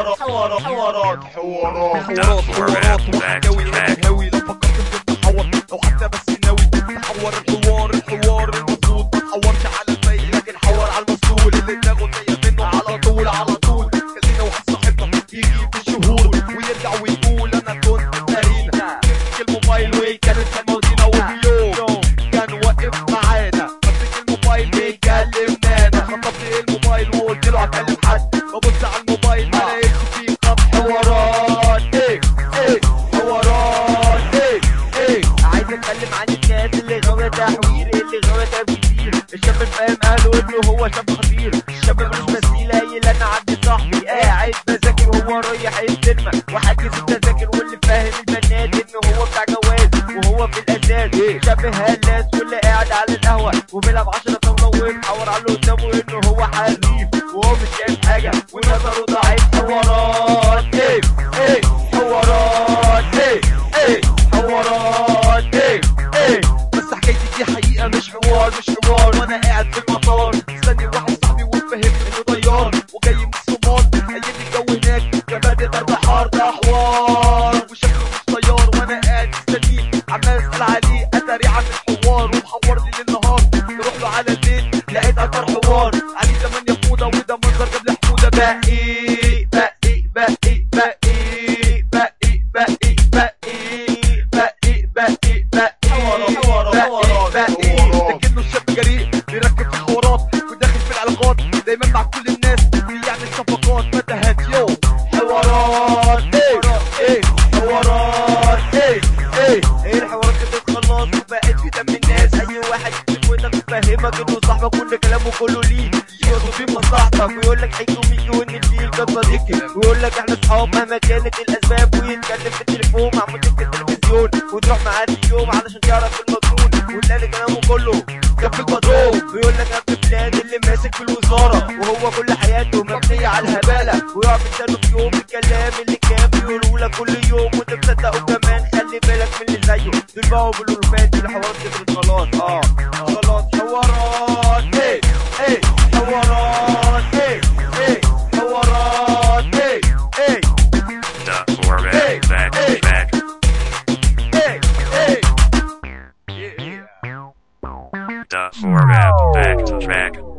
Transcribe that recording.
حوارات حوارات حوارات وهتهوي لو فكرت تتحور لو حتى بس ناوي تحور الحوار المفروض ما تحورش على الباقي لكن حور على المسؤول اللي دماغه جايه منه على طول خلينا واحد صاحبنا يجي بالشهور ويرجع ويقول انا كنت مهينة مسك الموبايل وكانت الموزينة وفي يوم كان واقف معانا مسك الموبايل بيكلمنانا خطفت الموبايل وقلت له هكلم حد ببص على الموبايل ما لقيتش فيه خط حوارات حوارات عايز اتكلم عن الناس اللي غاوية تحوير اللي غاوية تبذير الشاب الفاهم قالوا انه هو شاب خطير الشاب ملوش مثيل قايل انا عندي صاحبي قاعد بذاكر وهو رايح السينما وحاجز التذاكر واللي فاهم البنات انه هو بتاع جواز وهو في الاساس شاب هلاس واللي قاعد على القهوة وبيلعب 10 طاولة ويحور على اللي قدامه انه هو حريف وهو مش شايف حاجة ونظره ضعيف حوارات حوارات بس حكايتي دي حقيقة مش حوار وانا قاعد في المطار مستني واحد صاحبي وفهمني انه طيار وجاي من الصومال قايل لي الجو هناك كمان ده بحار ده حوار وشكله مش طيار وانا قاعد مستنيه عمال اسال عليه اتاري عن الحوار ومحور لي للنهار نروح له على البيت لقيت اكتر حوار عليه 8 فوضى وده منظر جاب لي حموده لكنه الشاب جريء بيركب في الحوارات وداخل في العلاقات دايما مع كل الناس بيعمل صفقات متاهات حوارات حوارات الحوارات اللي بتخلص وبقت في دم الناس اي واحد يجيب ودك يفهمك انه صاحبك كل كلامه كله ليه يقصد في مصلحتك ويقول لك حيكم وميكي وان الديل كان صديقي ويقول لك احنا اصحاب مهما كانت الاسباب ويتكلم في التليفون مع مدير التلفزيون وتروح معاه اليوم علشان تعرف المضمون وتلاقي كلامه كله كان في البدروم ويقول لك قبل فلان اللي ماسك في الوزاره وهو كل حياته مبنيه على الهباله ويقع بلسانه في يوم الكلام اللي كان بيقوله لك كل يوم وانت بتصدقه كمان خلي بالك من اللي زيه دول بقوا بالالوفات دي الحوارات كترت خلاص خلاص حوارات حوارات حوارات The format back to track.